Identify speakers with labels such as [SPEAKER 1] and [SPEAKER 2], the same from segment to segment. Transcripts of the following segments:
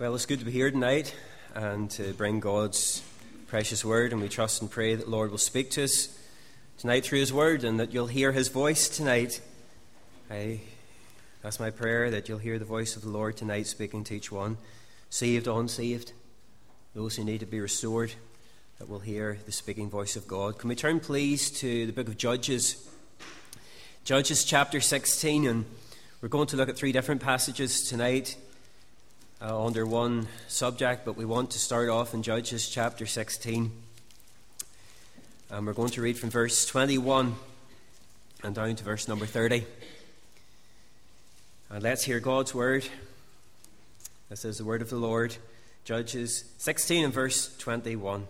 [SPEAKER 1] Well, it's good to be here tonight and to bring God's precious word, and we trust and pray that the Lord will speak to us tonight through his word and that you'll hear his voice tonight. That's my prayer, that you'll hear the voice of the Lord tonight speaking to each one, saved, unsaved, those who need to be restored, that will hear the speaking voice of God. Can we turn please to the book of Judges? Judges chapter 16, and we're going to look at three different passages tonight under one subject, but we want to start off in Judges chapter 16. And we're going to read from verse 21 and down to verse number 30. And let's hear God's word. This is the word of the Lord. Judges 16 and verse 21.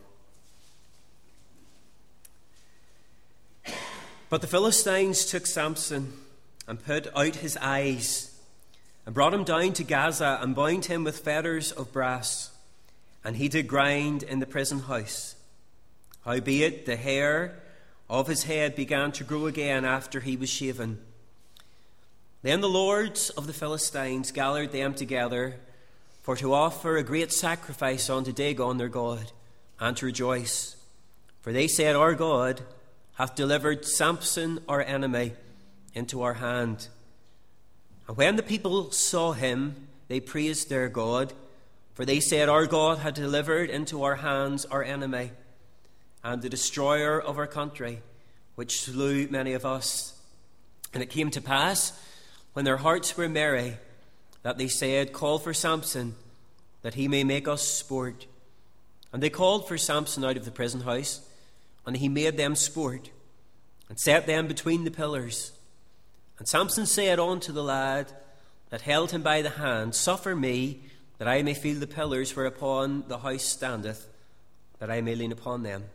[SPEAKER 1] But the Philistines took Samson and put out his eyes and brought him down to Gaza and bound him with fetters of brass. And he did grind in the prison house. Howbeit the hair of his head began to grow again after he was shaven. Then the lords of the Philistines gathered them together for to offer a great sacrifice unto Dagon their god, and to rejoice. For they said, Our God hath delivered Samson our enemy into our hand. And when the people saw him, they praised their God, for they said, Our God had delivered into our hands our enemy, and the destroyer of our country, which slew many of us. And it came to pass, when their hearts were merry, that they said, Call for Samson, that he may make us sport. And they called for Samson out of the prison house, and he made them sport, and set them between the pillars. And Samson said unto the lad that held him by the hand, Suffer me, that I may feel the pillars whereupon the house standeth, that I may lean upon them.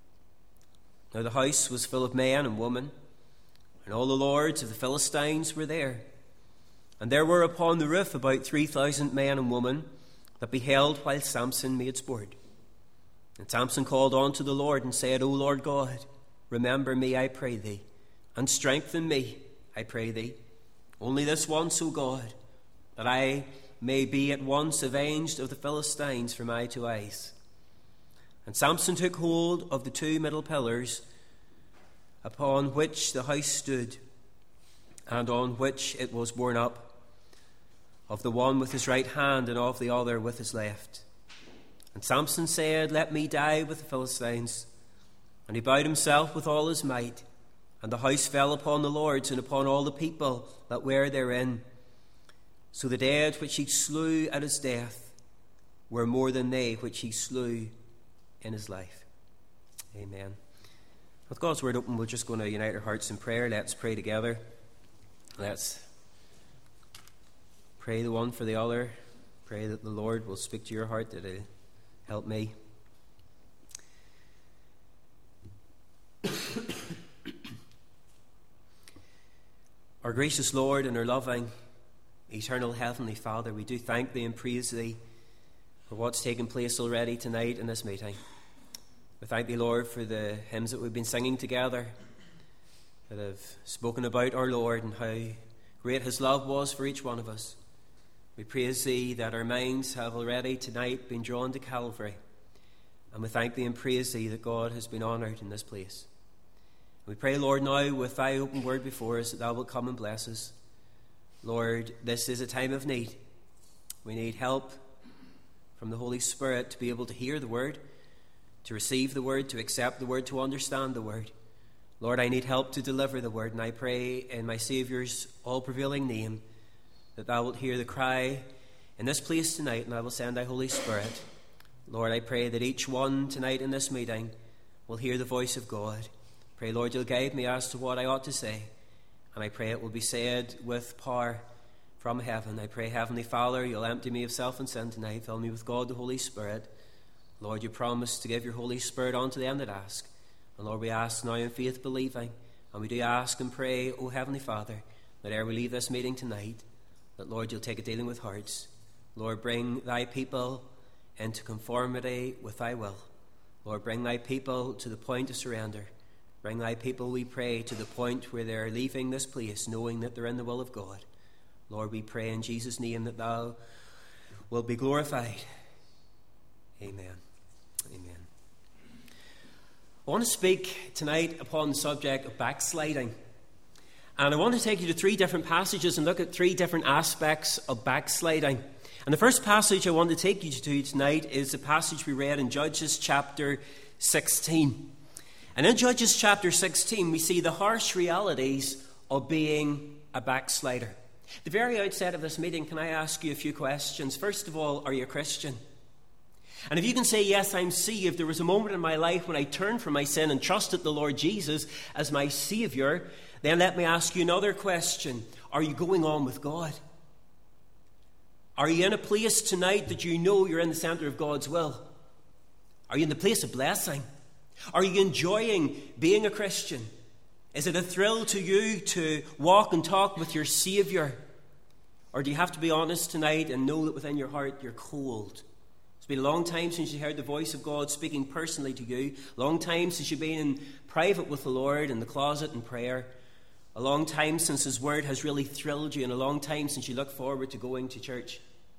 [SPEAKER 1] Now the house was full of men and women, and all the lords of the Philistines were there. And there were upon the roof about 3,000 men and women that beheld while Samson made sport. And Samson called unto the Lord and said, O Lord God, remember me, I pray thee, and strengthen me, I pray thee, only this once, O God, that I may be at once avenged of the Philistines for my two eyes. And Samson took hold of the two middle pillars upon which the house stood, and on which it was borne up, of the one with his right hand, and of the other with his left. And Samson said, Let me die with the Philistines. And he bowed himself with all his might. And the house fell upon the lords and upon all the people that were therein. So the dead which he slew at his death were more than they which he slew in his life. Amen. With God's word open, we're just going to unite our hearts in prayer. Let's pray together. Let's pray the one for the other. Pray that the Lord will speak to your heart, that it'll help me. Our gracious Lord and our loving, eternal Heavenly Father, we do thank thee and praise thee for what's taken place already tonight in this meeting. We thank thee, Lord, for the hymns that we've been singing together that have spoken about our Lord and how great his love was for each one of us. We praise thee that our minds have already tonight been drawn to Calvary, and we thank thee and praise thee that God has been honoured in this place. We pray, Lord, now with thy open word before us, that thou wilt come and bless us. Lord, this is a time of need. We need help from the Holy Spirit to be able to hear the word, to receive the word, to accept the word, to understand the word. Lord, I need help to deliver the word, and I pray in my Saviour's all-prevailing name that thou wilt hear the cry in this place tonight, and I will send thy Holy Spirit. Lord, I pray that each one tonight in this meeting will hear the voice of God. Pray, Lord, you'll guide me as to what I ought to say, and I pray it will be said with power from heaven. I pray, Heavenly Father, you'll empty me of self and sin tonight. Fill me with God, the Holy Spirit. Lord, you promised to give your Holy Spirit unto them that ask. And Lord, we ask now in faith believing, and we do ask and pray, O Heavenly Father, that ere we leave this meeting tonight, that, Lord, you'll take a dealing with hearts. Lord, bring thy people into conformity with thy will. Lord, bring thy people to the point of surrender. Bring thy people, we pray, to the point where they're leaving this place knowing that they're in the will of God. Lord, we pray in Jesus' name that thou will be glorified. Amen. Amen. I want to speak tonight upon the subject of backsliding. And I want to take you to 3 different passages and look at 3 different aspects of backsliding. And the first passage I want to take you to tonight is the passage we read in Judges chapter 16. And in Judges chapter 16, we see the harsh realities of being a backslider. At the very outset of this meeting, can I ask you a few questions? First of all, are you a Christian? And if you can say, yes, I'm saved, there was a moment in my life when I turned from my sin and trusted the Lord Jesus as my Saviour, then let me ask you another question. Are you going on with God? Are you in a place tonight that you know you're in the centre of God's will? Are you in the place of blessing? Are you enjoying being a Christian? Is it a thrill to you to walk and talk with your Saviour? Or do you have to be honest tonight and know that within your heart you're cold? It's been a long time since you heard the voice of God speaking personally to you. A long time since you've been in private with the Lord, in the closet in prayer. A long time since His Word has really thrilled you, and a long time since you look forward to going to church.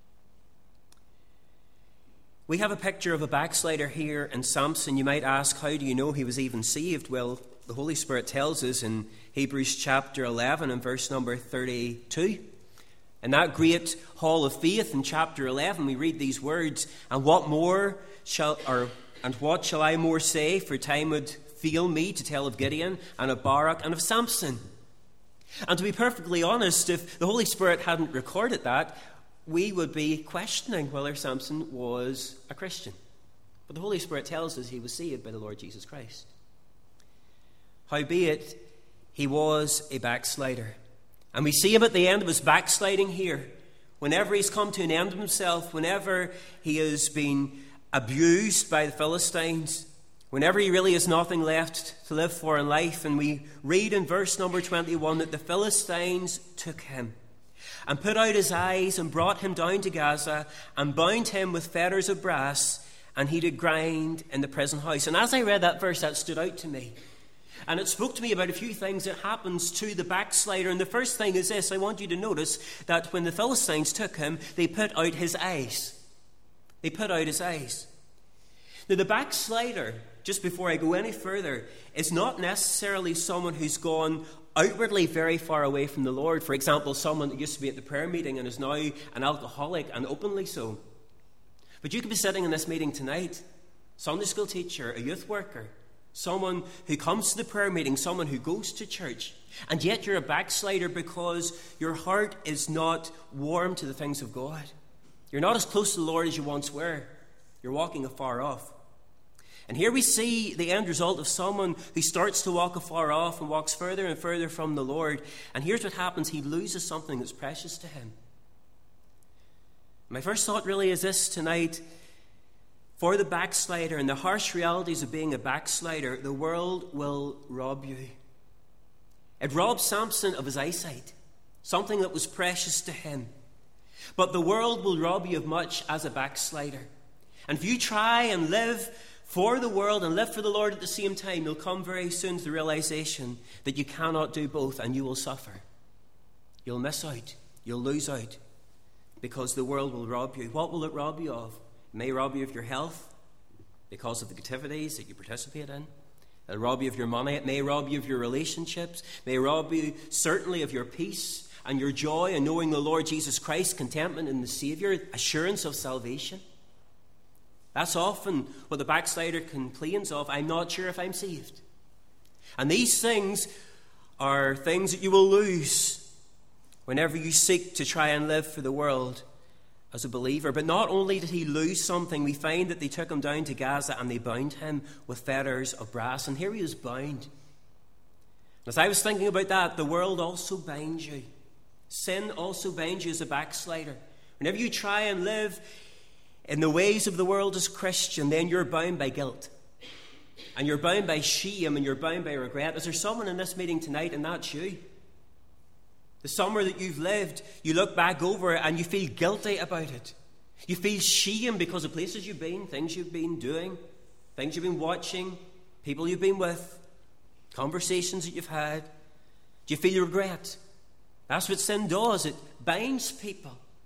[SPEAKER 1] We have a picture of a backslider here in Samson. You might ask, how do you know he was even saved? Well, the Holy Spirit tells us in Hebrews chapter 11 and verse number 32. In that great hall of faith in chapter 11, we read these words, and what shall I more say, for time would fail me to tell of Gideon and of Barak and of Samson. And to be perfectly honest, if the Holy Spirit hadn't recorded that, we would be questioning whether Samson was a Christian. But the Holy Spirit tells us he was saved by the Lord Jesus Christ. Howbeit, he was a backslider. And we see him at the end of his backsliding here. Whenever he's come to an end of himself, whenever he has been abused by the Philistines, whenever he really has nothing left to live for in life. And we read in verse number 21 that the Philistines took him and put out his eyes and brought him down to Gaza and bound him with fetters of brass, and he did grind in the prison house. And as I read that verse, that stood out to me. And it spoke to me about a few things that happens to the backslider. And the first thing is this. I want you to notice that when the Philistines took him, they put out his eyes. They put out his eyes. Now, the backslider, just before I go any further, is not necessarily someone who's gone outwardly very far away from the Lord. For example, someone that used to be at the prayer meeting and is now an alcoholic, and openly so. But you could be sitting in this meeting tonight, Sunday school teacher, a youth worker, someone who comes to the prayer meeting, someone who goes to church, and yet you're a backslider because your heart is not warm to the things of God. You're not as close to the Lord as you once were. You're walking afar off. And here we see the end result of someone who starts to walk afar off and walks further and further from the Lord. And here's what happens. He loses something that's precious to him. My first thought really is this tonight. For the backslider and the harsh realities of being a backslider, the world will rob you. It robbed Samson of his eyesight, something that was precious to him. But the world will rob you of much as a backslider. And if you try and live for the world and live for the Lord at the same time, you'll come very soon to the realization that you cannot do both, and you will suffer. You'll miss out. You'll lose out. Because the world will rob you. What will it rob you of? It may rob you of your health because of the activities that you participate in. It'll rob you of your money. It may rob you of your relationships. It may rob you certainly of your peace and your joy in knowing the Lord Jesus Christ, contentment in the Saviour, assurance of salvation. That's often what the backslider complains of. I'm not sure if I'm saved. And these things are things that you will lose whenever you seek to try and live for the world as a believer. But not only did he lose something, we find that they took him down to Gaza and they bound him with fetters of brass. And here he is bound. As I was thinking about that, the world also binds you. Sin also binds you as a backslider. Whenever you try and live in the ways of the world as a Christian, then you're bound by guilt. And you're bound by shame, and you're bound by regret. Is there someone in this meeting tonight, and that's you? The summer that you've lived, you look back over it and you feel guilty about it. You feel shame because of places you've been, things you've been doing, things you've been watching, people you've been with, conversations that you've had. Do you feel regret? That's what sin does. It binds people.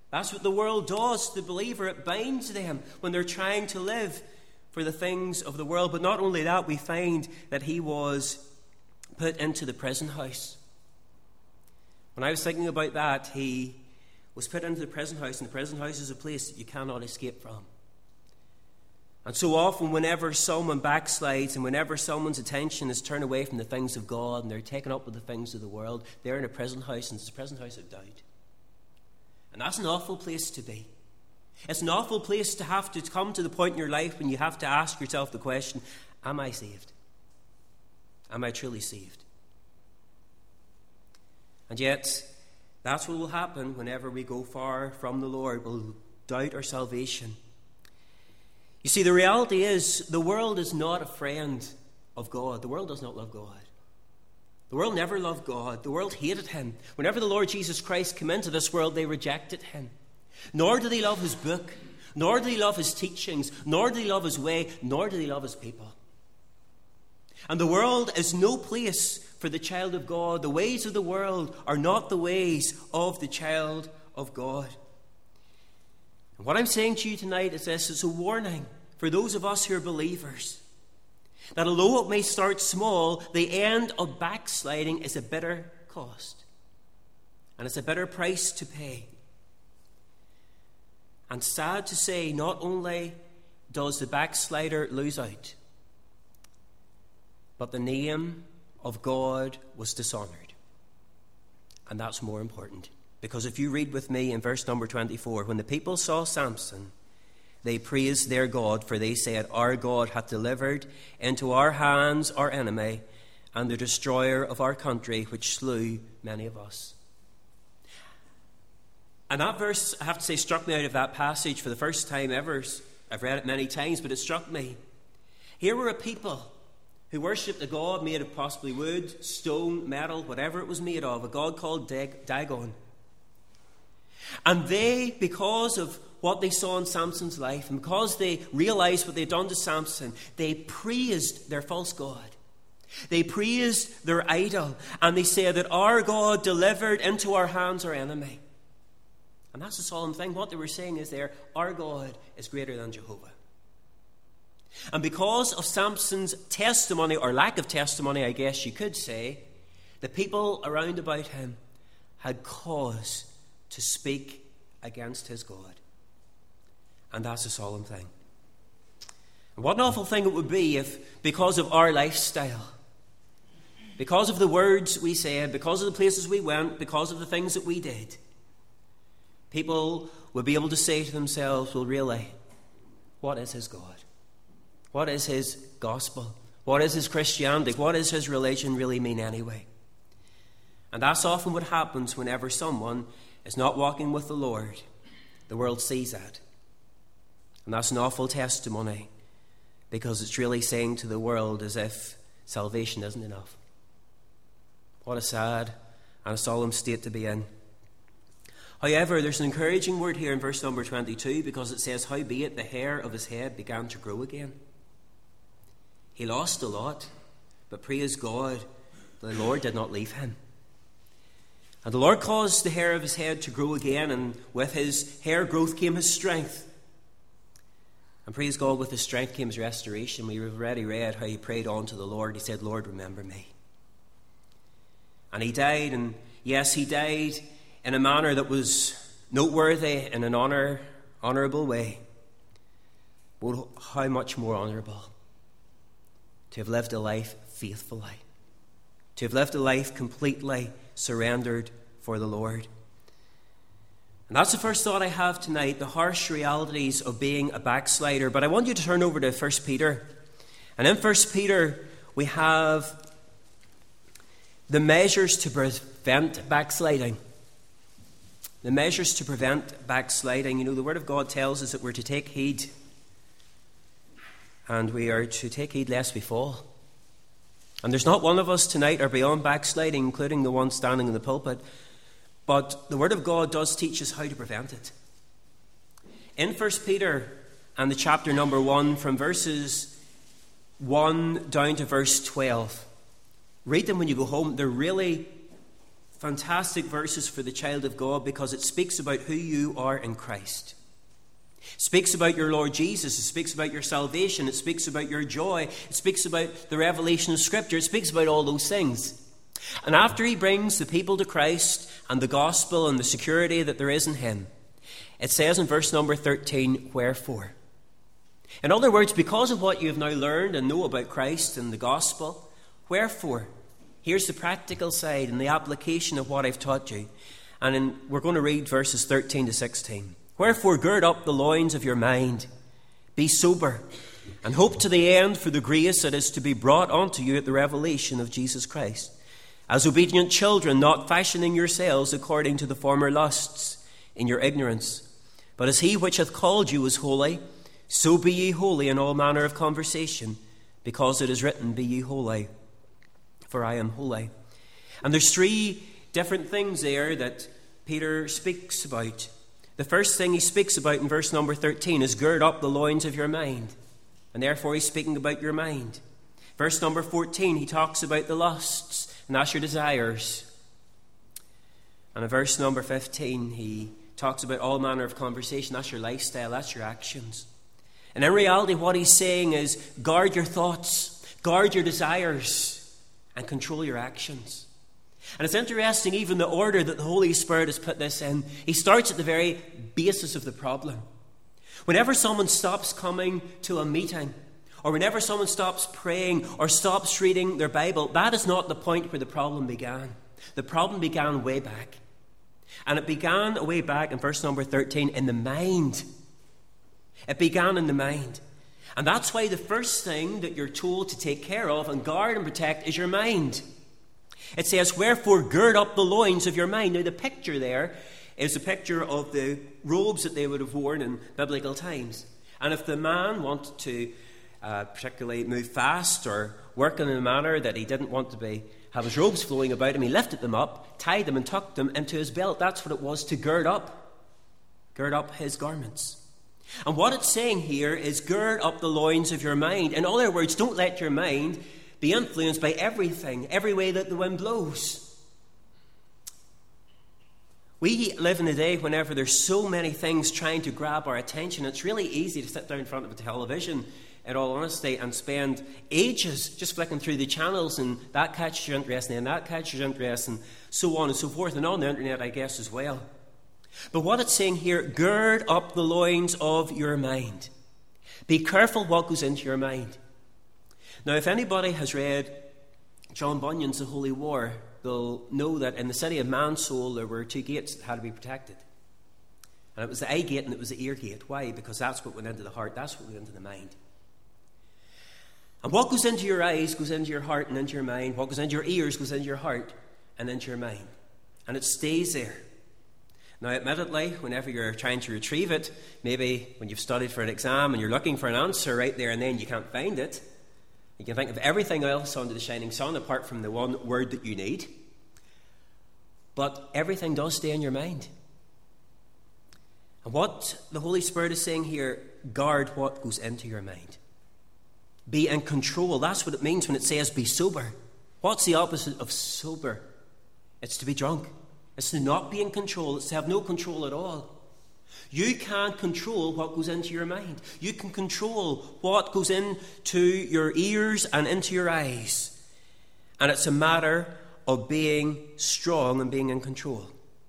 [SPEAKER 1] That's what the world does to the believer. It binds them when they're trying to live for the things of the world. But not only that, we find that he was put into the prison house. When I was thinking about that, he was put into the prison house, and the prison house is a place that you cannot escape from. And so often, whenever someone backslides and whenever someone's attention is turned away from the things of God and they're taken up with the things of the world, they're in a prison house, and it's a prison house of doubt. And that's an awful place to be. It's an awful place to have to come to the point in your life when you have to ask yourself the question, am I saved? Am I truly saved? And yet, that's what will happen whenever we go far from the Lord. We'll doubt our salvation. You see, the reality is the world is not a friend of God. The world does not love God. The world never loved God. The world hated him. Whenever the Lord Jesus Christ came into this world, they rejected him. Nor did they love his book, nor did they love his teachings, nor did they love his way, nor did they love his people. And the world is no place for the child of God. The ways of the world are not the ways of the child of God. And what I'm saying to you tonight is this: it's a warning for those of us who are believers, that although it may start small, the end of backsliding is a bitter cost. And it's a bitter price to pay. And sad to say, not only does the backslider lose out, but the name of God was dishonoured. And that's more important. Because if you read with me in verse number 24, when the people saw Samson, they praised their God, for they said, our God hath delivered into our hands our enemy, and the destroyer of our country, which slew many of us. And that verse, I have to say, struck me out of that passage for the first time ever. I've read it many times, but it struck me. Here were a people who worshipped a god made of possibly wood, stone, metal, whatever it was made of, a god called Dagon. And they, because of what they saw in Samson's life, and because they realized what they'd done to Samson, they praised their false god. They praised their idol, and they said that our God delivered into our hands our enemy. And that's a solemn thing. What they were saying is there, our God is greater than Jehovah. And because of Samson's testimony, or lack of testimony, I guess you could say, the people around about him had cause to speak against his God. And that's a solemn thing. And what an awful thing it would be if, because of our lifestyle, because of the words we said, because of the places we went, because of the things that we did, people would be able to say to themselves, well, really, what is his God? What is his gospel? What is his Christianity? What does his religion really mean anyway? And that's often what happens whenever someone is not walking with the Lord. The world sees that. And that's an awful testimony, because it's really saying to the world as if salvation isn't enough. What a sad and a solemn state to be in. However, there's an encouraging word here in verse number 22, because it says, howbeit the hair of his head began to grow again. He lost a lot, but praise God, the Lord did not leave him. And the Lord caused the hair of his head to grow again, and with his hair growth came his strength. And praise God, with his strength came his restoration. We already read how he prayed on to the Lord. He said, Lord, remember me. And he died, and yes, he died in a manner that was noteworthy, in an honourable way. But how much more honourable to have lived a life faithfully, to have lived a life completely surrendered for the Lord. And that's the first thought I have tonight, the harsh realities of being a backslider. But I want you to turn over to 1 Peter. And in 1 Peter, we have the measures to prevent backsliding. The measures to prevent backsliding. You know, the Word of God tells us that we're to take heed. And we are to take heed lest we fall. And there's not one of us tonight are beyond backsliding, including the one standing in the pulpit. But the Word of God does teach us how to prevent it. In 1 Peter and the chapter number 1, from verses 1 down to verse 12, read them when you go home. They're really fantastic verses for the child of God because it speaks about who you are in Christ. It speaks about your Lord Jesus. It speaks about your salvation. It speaks about your joy. It speaks about the revelation of Scripture. It speaks about all those things. And after he brings the people to Christ and the gospel and the security that there is in him, it says in verse number 13, wherefore. In other words, because of what you have now learned and know about Christ and the gospel, wherefore. Here's the practical side and the application of what I've taught you. And we're going to read verses 13 to 16. Wherefore gird up the loins of your mind, be sober, and hope to the end for the grace that is to be brought unto you at the revelation of Jesus Christ. As obedient children, not fashioning yourselves according to the former lusts in your ignorance. But as he which hath called you is holy, so be ye holy in all manner of conversation, because it is written, be ye holy, for I am holy. And there's three different things there that Peter speaks about. The first thing he speaks about in verse number 13 is gird up the loins of your mind. And therefore he's speaking about your mind. Verse number 14, he talks about the lusts, and that's your desires. And in verse number 15, he talks about all manner of conversation. That's your lifestyle, that's your actions. And in reality, what he's saying is guard your thoughts, guard your desires, and control your actions. And it's interesting, even the order that the Holy Spirit has put this in. He starts at the very basis of the problem. Whenever someone stops coming to a meeting, or whenever someone stops praying or stops reading their Bible, that is not the point where the problem began. The problem began way back. And it began way back in verse number 13 in the mind. It began in the mind. And that's why the first thing that you're told to take care of and guard and protect is your mind. It says, wherefore gird up the loins of your mind. Now the picture there is a picture of the robes that they would have worn in biblical times. And if the man wanted to particularly move fast or work in a manner that he didn't want to have his robes flowing about him, he lifted them up, tied them and tucked them into his belt. That's what it was to gird up his garments. And what it's saying here is gird up the loins of your mind. In other words, don't let your mind be influenced by everything, every way that the wind blows. We live in a day whenever there's so many things trying to grab our attention, it's really easy to sit down in front of a television, in all honesty, and spend ages just flicking through the channels, and that catches your interest, and that catches your interest, and so on and so forth, and on the internet, I guess, as well. But what it's saying here, gird up the loins of your mind. Be careful what goes into your mind. Now, if anybody has read John Bunyan's The Holy War, they'll know that in the city of Mansoul there were two gates that had to be protected. And it was the eye gate and it was the ear gate. Why? Because that's what went into the heart, that's what went into the mind. And what goes into your eyes goes into your heart and into your mind. What goes into your ears goes into your heart and into your mind. And it stays there. Now, admittedly, whenever you're trying to retrieve it, maybe when you've studied for an exam and you're looking for an answer right there and then you can't find it, you can think of everything else under the shining sun apart from the one word that you need. But everything does stay in your mind. And what the Holy Spirit is saying here, guard what goes into your mind. Be in control. That's what it means when it says be sober. What's the opposite of sober? It's to be drunk. It's to not be in control. It's to have no control at all. You can't control what goes into your mind. You can control what goes into your ears and into your eyes. And it's a matter of being strong and being in control.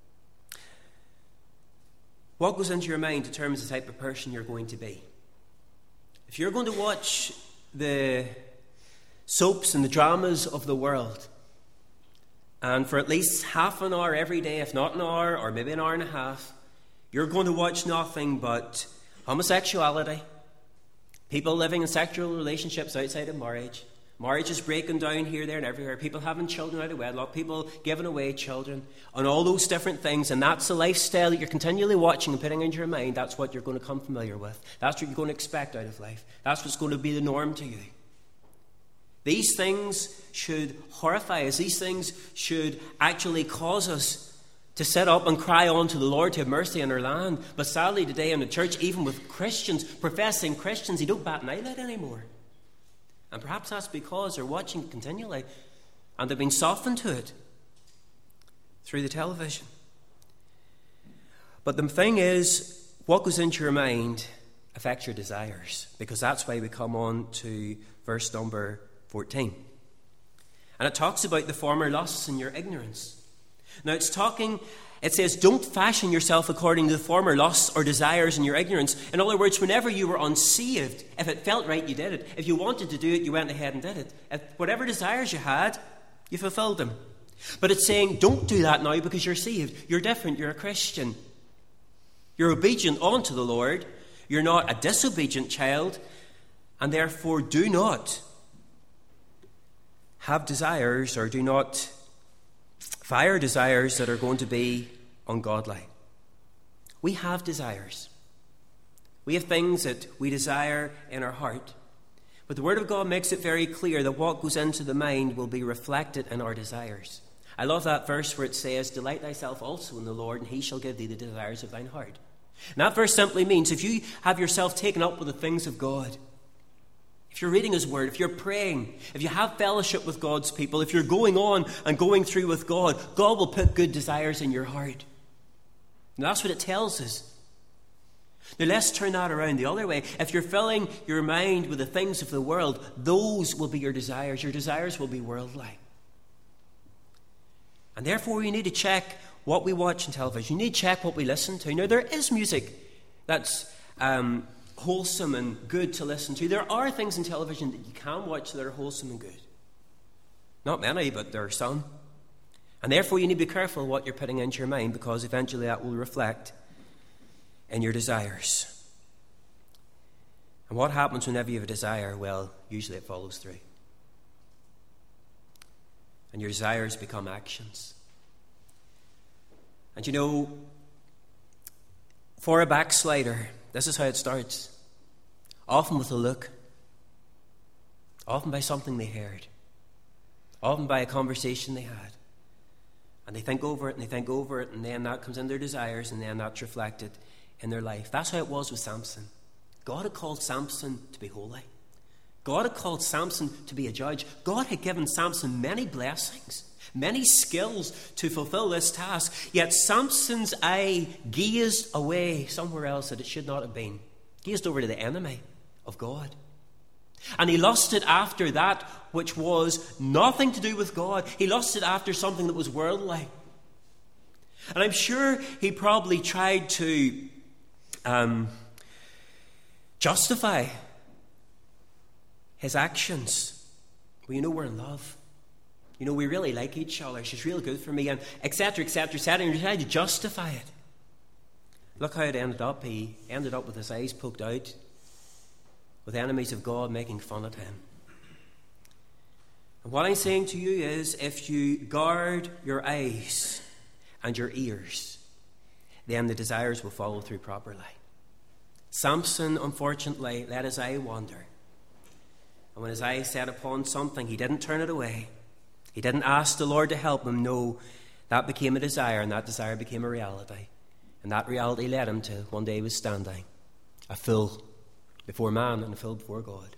[SPEAKER 1] What goes into your mind determines the type of person you're going to be. If you're going to watch the soaps and the dramas of the world, and for at least half an hour every day, if not an hour or maybe an hour and a half, you're going to watch nothing but homosexuality, people living in sexual relationships outside of marriage, marriages breaking down here, there and everywhere, people having children out of wedlock, people giving away children, and all those different things. And that's the lifestyle that you're continually watching and putting into your mind. That's what you're going to come familiar with. That's what you're going to expect out of life. That's what's going to be the norm to you. These things should horrify us. These things should actually cause us to sit up and cry on to the Lord to have mercy on our land. But sadly today in the church, even with Christians, professing Christians, they don't bat an eyelid anymore. And perhaps that's because they're watching continually and they've been softened to it. through the television. But the thing is, what goes into your mind affects your desires, because that's why we come on to verse number 14. And it talks about the former lusts and your ignorance. Now it says, don't fashion yourself according to the former lusts or desires in your ignorance. In other words, whenever you were unsaved, if it felt right, you did it. If you wanted to do it, you went ahead and did it. If whatever desires you had, you fulfilled them. But it's saying, don't do that now because you're saved. You're different. You're a Christian. You're obedient unto the Lord. You're not a disobedient child. And therefore, do not have desires, or do not fire desires that are going to be ungodly. We have desires. We have things that we desire in our heart. But the Word of God makes it very clear that what goes into the mind will be reflected in our desires. I love that verse where it says, delight thyself also in the Lord, and he shall give thee the desires of thine heart. And that verse simply means if you have yourself taken up with the things of God, if you're reading His Word, if you're praying, if you have fellowship with God's people, if you're going on and going through with God, God will put good desires in your heart. And that's what it tells us. Now let's turn that around the other way. If you're filling your mind with the things of the world, those will be your desires. Your desires will be worldly. And therefore we need to check what we watch on television. You need to check what we listen to. Now there is music that's wholesome and good to listen to. There are things in television that you can watch that are wholesome and good. Not many, but there are some. And therefore you need to be careful what you're putting into your mind, because eventually that will reflect in your desires. And what happens whenever you have a desire? Well, usually it follows through. And your desires become actions. And you know, for a backslider, this is how it starts. Often with a look. Often by something they heard. Often by a conversation they had. And they think over it and they think over it, and then that comes in their desires, and then that's reflected in their life. That's how it was with Samson. God had called Samson to be holy. God had called Samson to be a judge. God had given Samson many blessings, many skills to fulfill this task. Yet Samson's eye gazed away somewhere else that it should not have been. Gazed over to the enemy of God. And he lusted after that which was nothing to do with God. He lusted after something that was worldly. And I'm sure he probably tried to justify his actions. Well, you know, we're in love. You know, we really like each other. She's real good for me, and etc., etc., etc. And he tried to justify it. Look how it ended up. He ended up with his eyes poked out, with enemies of God making fun of him. And what I'm saying to you is, if you guard your eyes and your ears, then the desires will follow through properly. Samson, unfortunately, let his eye wander. And when his eye set upon something, he didn't turn it away. He didn't ask the Lord to help him. No, that became a desire, and that desire became a reality. And that reality led him to one day he was standing, a fool before man and a fool before God.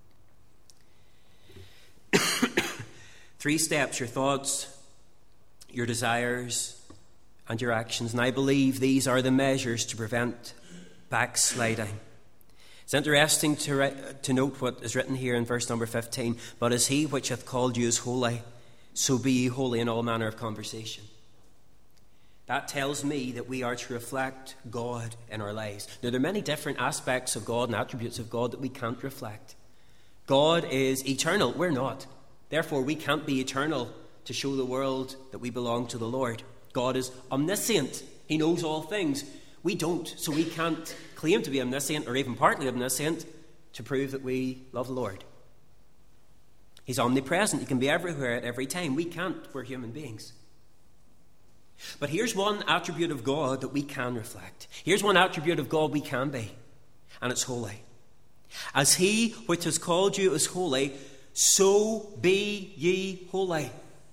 [SPEAKER 1] 3 steps: your thoughts, your desires, and your actions. And I believe these are the measures to prevent backsliding. It's interesting to note what is written here in verse number 15. But as he which hath called you is holy, so be ye holy in all manner of conversation. That tells me that we are to reflect God in our lives. Now, there are many different aspects of God and attributes of God that we can't reflect. God is eternal. We're not. Therefore, we can't be eternal to show the world that we belong to the Lord. God is omniscient. He knows all things. We don't, so we can't claim to be omniscient or even partly omniscient to prove that we love the Lord. He's omnipresent. He can be everywhere at every time. We can't. We're human beings. But here's one attribute of God that we can reflect. Here's one attribute of God we can be, and it's holy. As he which has called you is holy, so be ye holy.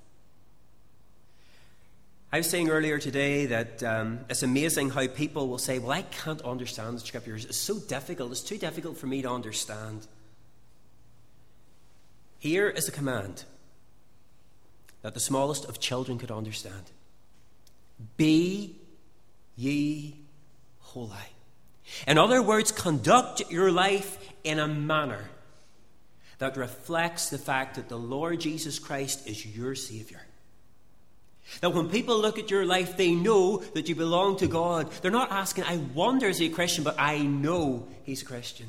[SPEAKER 1] I was saying earlier today that it's amazing how people will say, well, I can't understand the Scriptures. It's so difficult. It's too difficult for me to understand. Here is a command that the smallest of children could understand. Be ye holy. In other words, conduct your life in a manner that reflects the fact that the Lord Jesus Christ is your Saviour. That when people look at your life, they know that you belong to God. They're not asking, I wonder is he a Christian, but I know he's a Christian.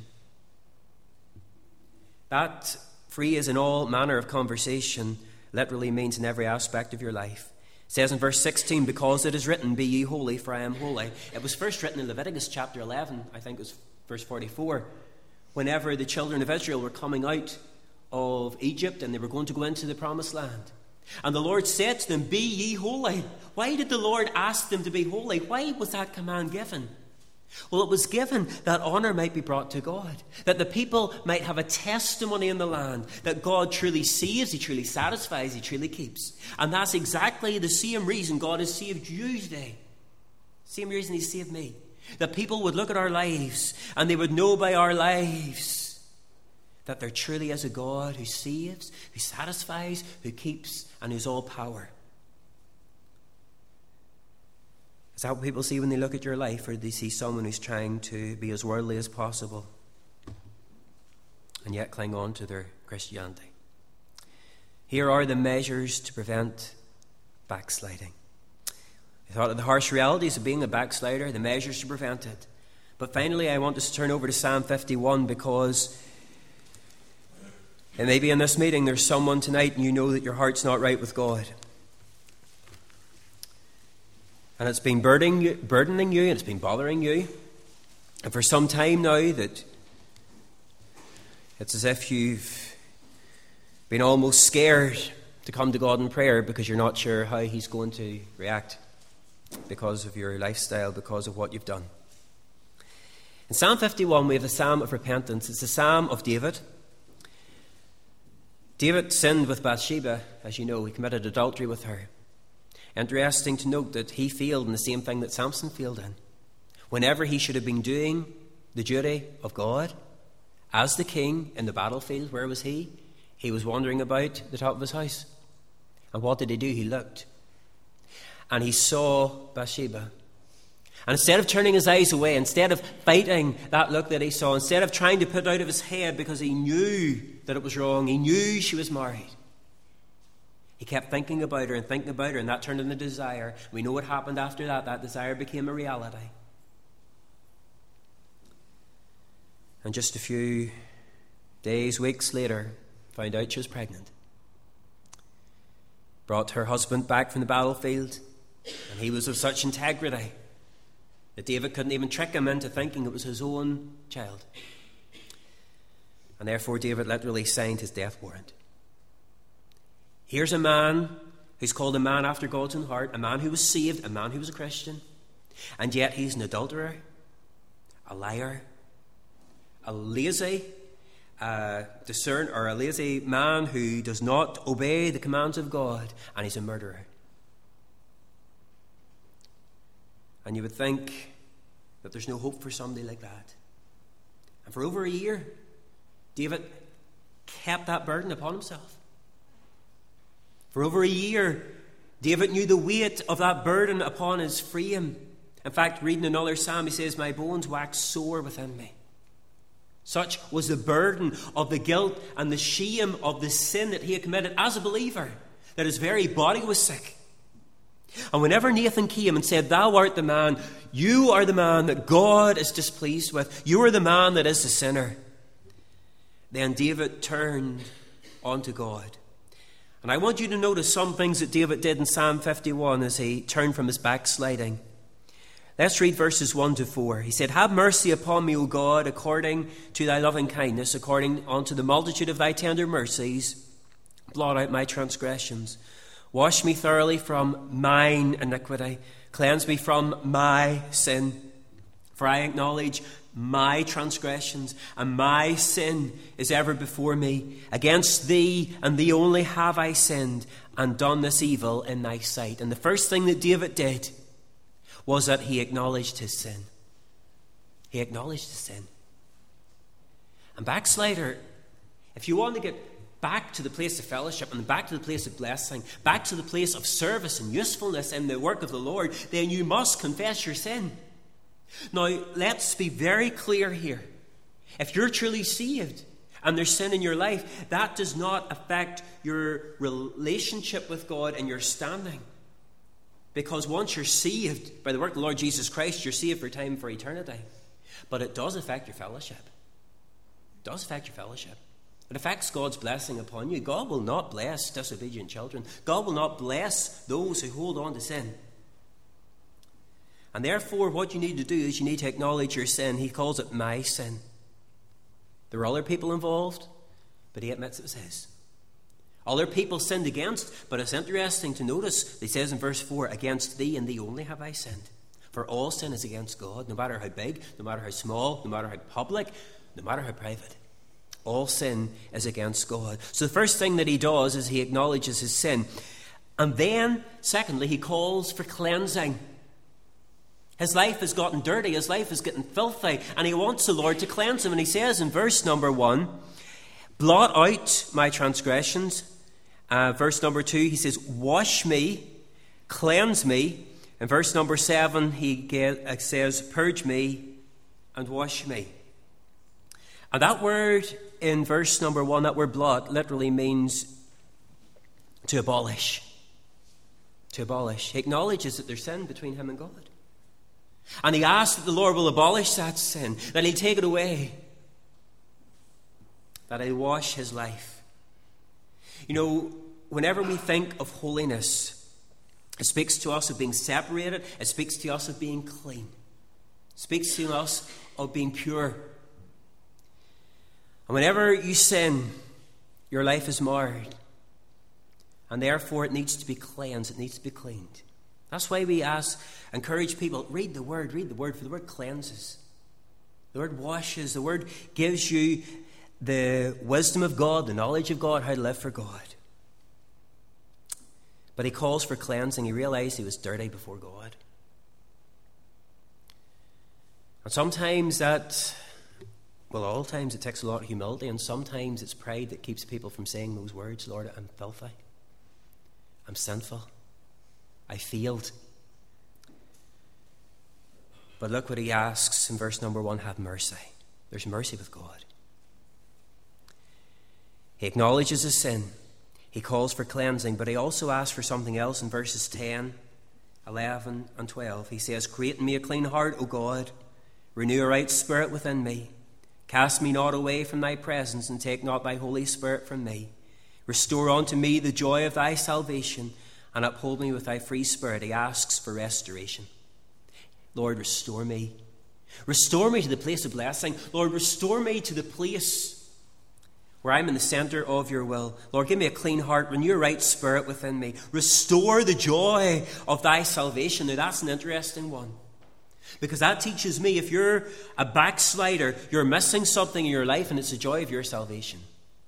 [SPEAKER 1] That phrase, in all manner of conversation, literally means in every aspect of your life. It says in verse 16, because it is written, be ye holy, for I am holy. It was first written in Leviticus chapter 11, I think it was verse 44, whenever the children of Israel were coming out of Egypt and they were going to go into the promised land. And the Lord said to them, be ye holy. Why did the Lord ask them to be holy? Why was that command given? Well, it was given that honour might be brought to God, that the people might have a testimony in the land that God truly saves, he truly satisfies, he truly keeps. And that's exactly the same reason God has saved you today. Same reason he saved me. That people would look at our lives and they would know by our lives that there truly is a God who saves, who satisfies, who keeps, and who's all power. Is that what people see when they look at your life, or do they see someone who's trying to be as worldly as possible and yet cling on to their Christianity? Here are the measures to prevent backsliding. I thought of the harsh realities of being a backslider, the measures to prevent it. But finally, I want us to turn over to Psalm 51, because it may be in this meeting there's someone tonight and you know that your heart's not right with God. And it's been burdening you, and it's been bothering you. And for some time now, that it's as if you've been almost scared to come to God in prayer because you're not sure how he's going to react because of your lifestyle, because of what you've done. In Psalm 51, we have the Psalm of Repentance. It's the Psalm of David. David sinned with Bathsheba, as you know. He committed adultery with her. Interesting to note that he failed in the same thing that Samson failed in. Whenever he should have been doing the duty of God as the king in the battlefield, where was he? He was wandering about the top of his house. And what did he do? He looked. And he saw Bathsheba. And instead of turning his eyes away, instead of fighting that look that he saw, instead of trying to put out of his head because he knew that it was wrong, he knew she was married, he kept thinking about her, and that turned into desire. We know what happened after that. That desire became a reality. And just a few days, weeks later, found out she was pregnant. Brought her husband back from the battlefield, and he was of such integrity that David couldn't even trick him into thinking it was his own child. And therefore David literally signed his death warrant. Here's a man who's called a man after God's own heart, a man who was saved, a man who was a Christian, and yet he's an adulterer, a liar, a lazy a lazy man who does not obey the commands of God, and he's a murderer. And you would think that there's no hope for somebody like that. And for over a year, David kept that burden upon himself. For over a year, David knew the weight of that burden upon his frame. In fact, reading another psalm, he says, my bones wax sore within me. Such was the burden of the guilt and the shame of the sin that he had committed as a believer, that his very body was sick. And whenever Nathan came and said, thou art the man, you are the man that God is displeased with, you are the man that is the sinner, then David turned unto God. And I want you to notice some things that David did in Psalm 51 as he turned from his backsliding. Let's read verses 1 to 4. He said, have mercy upon me, O God, according to thy loving kindness, according unto the multitude of thy tender mercies. Blot out my transgressions. Wash me thoroughly from mine iniquity. Cleanse me from my sin. For I acknowledge my transgressions, and my sin is ever before me. Against thee and thee only have I sinned, and done this evil in thy sight. And the first thing that David did was that he acknowledged his sin. He acknowledged his sin. And backslider, if you want to get back to the place of fellowship and back to the place of blessing, back to the place of service and usefulness in the work of the Lord, then you must confess your sin. Now, let's be very clear here. If you're truly saved and there's sin in your life, that does not affect your relationship with God and your standing. Because once you're saved by the work of the Lord Jesus Christ, you're saved for time, for eternity. But it does affect your fellowship. It does affect your fellowship. It affects God's blessing upon you. God will not bless disobedient children. God will not bless those who hold on to sin. And therefore, what you need to do is you need to acknowledge your sin. He calls it my sin. There were other people involved, but he admits it was his. Other people sinned against, but it's interesting to notice, he says in verse 4, against thee and thee only have I sinned. For all sin is against God, no matter how big, no matter how small, no matter how public, no matter how private. All sin is against God. So the first thing that he does is he acknowledges his sin. And then, secondly, he calls for cleansing. His life has gotten dirty, his life is getting filthy, and he wants the Lord to cleanse him. And he says in verse number 1, blot out my transgressions. Verse number 2, he says, wash me, cleanse me. In verse number 7, he says, purge me and wash me. And that word in verse number 1, that word blot, literally means to abolish. To abolish. He acknowledges that there's sin between him and God. And he asks that the Lord will abolish that sin, that he'll take it away, that he'll wash his life. You know, whenever we think of holiness, it speaks to us of being separated. It speaks to us of being clean. It speaks to us of being pure. And whenever you sin, your life is marred. And therefore it needs to be cleansed. It needs to be cleaned. That's why we encourage people, read the word, for the word cleanses. The word washes. The word gives you the wisdom of God, the knowledge of God, how to live for God. But he calls for cleansing. He realized he was dirty before God. And sometimes all times it takes a lot of humility, and sometimes it's pride that keeps people from saying those words. Lord, I'm filthy. I'm sinful. I failed. But look what he asks in verse number 1, have mercy. There's mercy with God. He acknowledges his sin. He calls for cleansing, but he also asks for something else in verses 10, 11 and 12. He says, create in me a clean heart, O God. Renew a right spirit within me. Cast me not away from thy presence, and take not thy Holy Spirit from me. Restore unto me the joy of thy salvation, and uphold me with thy free spirit. He asks for restoration. Lord, restore me. Restore me to the place of blessing. Lord, restore me to the place where I'm in the center of your will. Lord, give me a clean heart. Renew a right spirit within me. Restore the joy of thy salvation. Now, that's an interesting one. Because that teaches me, if you're a backslider, you're missing something in your life, and it's the joy of your salvation.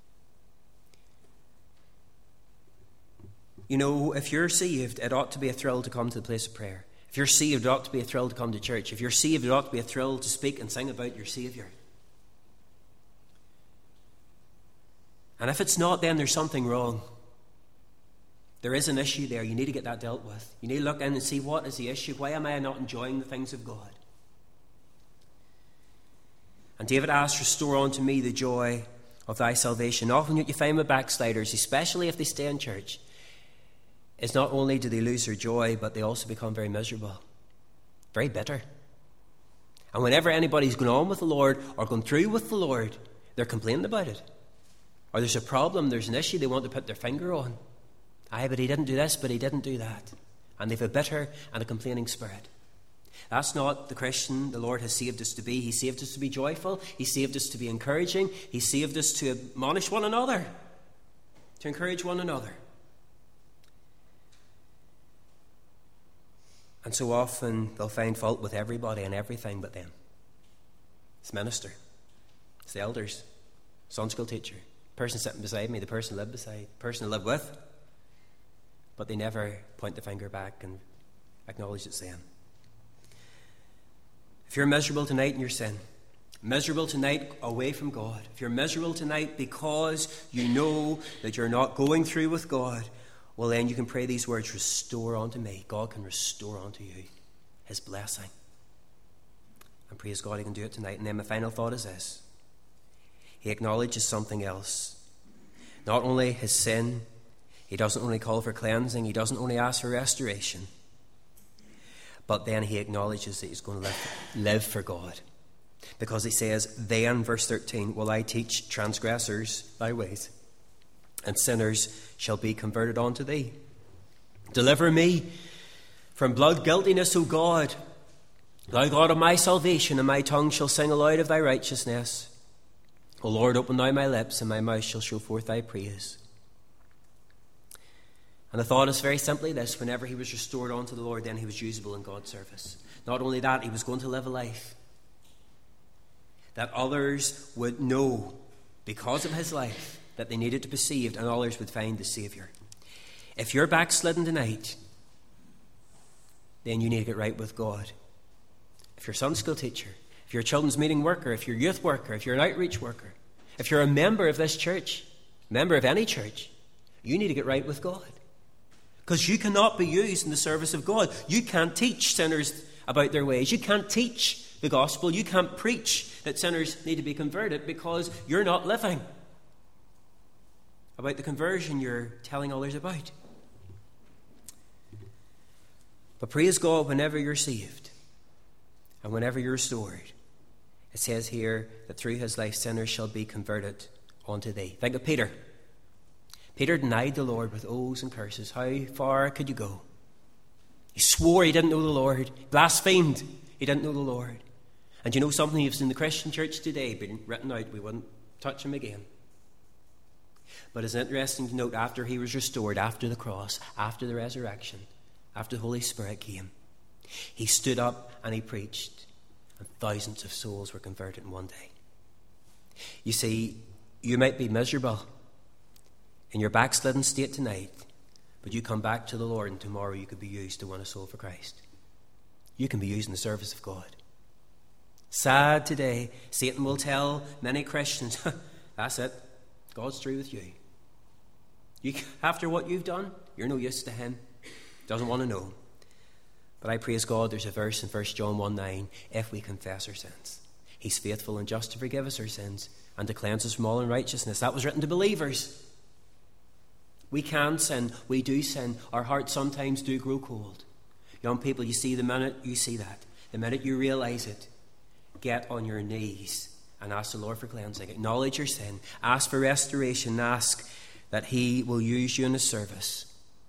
[SPEAKER 1] You know, if you're saved, it ought to be a thrill to come to the place of prayer. If you're saved, it ought to be a thrill to come to church. If you're saved, it ought to be a thrill to speak and sing about your Saviour. And if it's not, then there's something wrong. There is an issue there. You need to get that dealt with. You need to look in and see, what is the issue? Why am I not enjoying the things of God? And David asks, restore unto me the joy of thy salvation. Often what you find with backsliders, especially if they stay in church, is not only do they lose their joy, but they also become very miserable, very bitter. And whenever anybody's going on with the Lord or going through with the Lord, they're complaining about it. Or there's a problem, there's an issue they want to put their finger on. Aye, but he didn't do this, but he didn't do that. And they've a bitter and a complaining spirit. That's not the Christian the Lord has saved us to be. He saved us to be joyful. He saved us to be encouraging. He saved us to admonish one another, to encourage one another. And so often they'll find fault with everybody and everything but them. It's minister, it's the elders, Sunday school teacher, the person sitting beside me, the person I live beside, the person I live with. But they never point the finger back and acknowledge it's them. If you're miserable tonight in your sin, Miserable tonight away from God, if you're miserable tonight because you know that you're not going through with God, well then you can pray these words, restore unto me. God can restore unto you his blessing. And praise God, he can do it tonight. And then my final thought is this. He acknowledges something else. Not only his sin, he doesn't only call for cleansing, he doesn't only ask for restoration, but then he acknowledges that he's going to live for God. Because he says, then, verse 13, will I teach transgressors thy ways, and sinners shall be converted unto thee. Deliver me from blood guiltiness, O God, thou God of my salvation, and my tongue shall sing aloud of thy righteousness. O Lord, open thou my lips, and my mouth shall show forth thy praise. And the thought is very simply this: whenever he was restored unto the Lord, then he was usable in God's service. Not only that, he was going to live a life that others would know because of his life that they needed to be saved, and others would find the Saviour. If you're backslidden tonight, then you need to get right with God. If you're a Sunday school teacher, if you're a children's meeting worker, if you're a youth worker, if you're an outreach worker, if you're a member of this church, member of any church, you need to get right with God. Because you cannot be used in the service of God. You can't teach sinners about their ways. You can't teach the gospel. You can't preach that sinners need to be converted because you're not living about the conversion you're telling others about. But praise God, whenever you're saved and whenever you're restored, it says here that through his life sinners shall be converted unto thee. Think of Peter. Peter denied the Lord with oaths and curses. How far could you go? He swore he didn't know the Lord. Blasphemed. He didn't know the Lord. And you know something? You've seen the Christian church today been written out. We wouldn't touch him again. But it's interesting to note, after he was restored, after the cross, after the resurrection, after the Holy Spirit came, he stood up and he preached, and thousands of souls were converted in one day. You see, you might be miserable in your backslidden state tonight, but you come back to the Lord, and tomorrow you could be used to win a soul for Christ. You can be used in the service of God. Sad today, Satan will tell many Christians, that's it, God's through with you. After what you've done, you're no use to him. Doesn't want to know. But I praise God, there's a verse in 1 John 1:9, if we confess our sins, he's faithful and just to forgive us our sins and to cleanse us from all unrighteousness. That was written to believers. We can sin, we do sin, our hearts sometimes do grow cold. Young people, you see, the minute you see that, the minute you realise it, get on your knees and ask the Lord for cleansing. Acknowledge your sin. Ask for restoration. Ask that he will use you in his service.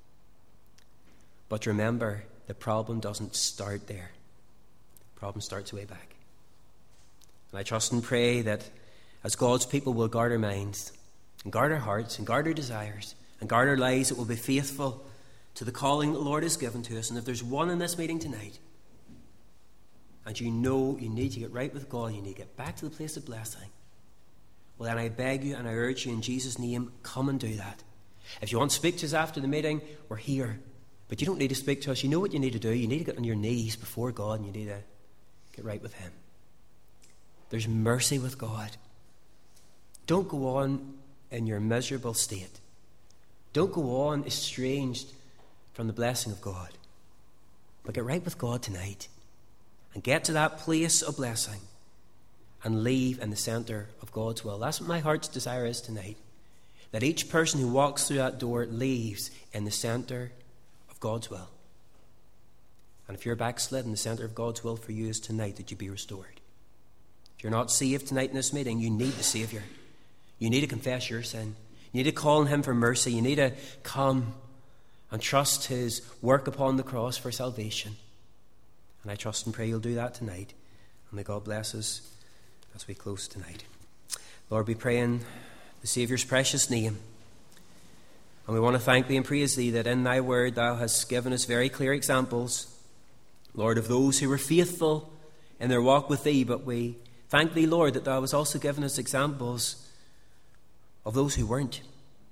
[SPEAKER 1] But remember, the problem doesn't start there. The problem starts way back. And I trust and pray that as God's people will guard our minds and guard our hearts and guard our desires and guard our lives, it will be faithful to the calling the Lord has given to us. And if there's one in this meeting tonight, and you know you need to get right with God, you need to get back to the place of blessing, well then I beg you and I urge you in Jesus' name, come and do that. If you want to speak to us after the meeting, we're here. But you don't need to speak to us. You know what you need to do. You need to get on your knees before God, and you need to get right with him. There's mercy with God. Don't go on in your miserable state. Don't go on estranged from the blessing of God. But get right with God tonight. And get to that place of blessing and leave in the centre of God's will. That's what my heart's desire is tonight. That each person who walks through that door leaves in the centre of God's will. And if you're backslidden, the centre of God's will for you is tonight that you be restored. If you're not saved tonight in this meeting, you need the Saviour. You need to confess your sin. You need to call on him for mercy. You need to come and trust his work upon the cross for salvation. And I trust and pray you'll do that tonight. And may God bless us as we close tonight. Lord, we pray in the Saviour's precious name. And we want to thank thee and praise thee that in thy word thou hast given us very clear examples, Lord, of those who were faithful in their walk with thee. But we thank thee, Lord, that thou hast also given us examples of those who weren't.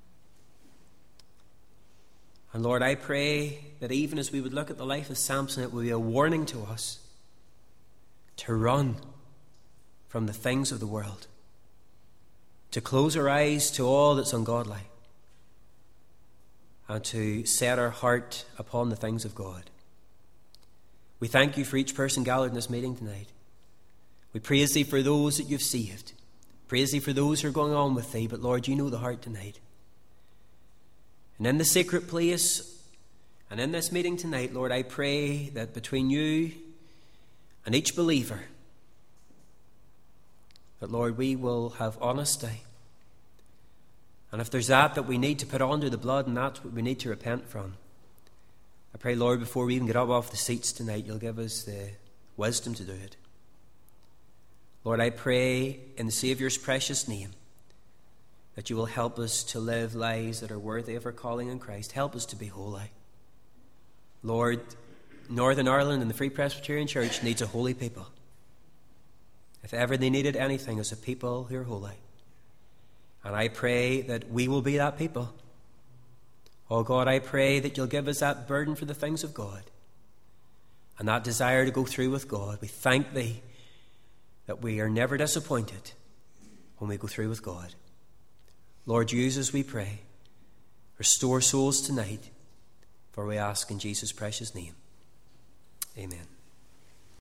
[SPEAKER 1] And Lord, I pray that even as we would look at the life of Samson, it will be a warning to us to run from the things of the world, to close our eyes to all that's ungodly, and to set our heart upon the things of God. We thank you for each person gathered in this meeting tonight. We praise thee for those that you've saved. Praise thee for those who are going on with thee. But Lord, you know the heart tonight. And in the secret place and in this meeting tonight, Lord, I pray that between you and each believer, that, Lord, we will have honesty. And if there's that we need to put under the blood, and that's what we need to repent from, I pray, Lord, before we even get up off the seats tonight, you'll give us the wisdom to do it. Lord, I pray in the Saviour's precious name that you will help us to live lives that are worthy of our calling in Christ. Help us to be holy. Lord, Northern Ireland and the Free Presbyterian Church needs a holy people. If ever they needed anything, it's a people who are holy. And I pray that we will be that people. Oh God, I pray that you'll give us that burden for the things of God and that desire to go through with God. We thank thee that we are never disappointed when we go through with God. Lord, use us, we pray. Restore souls tonight, for we ask in Jesus' precious name. Amen.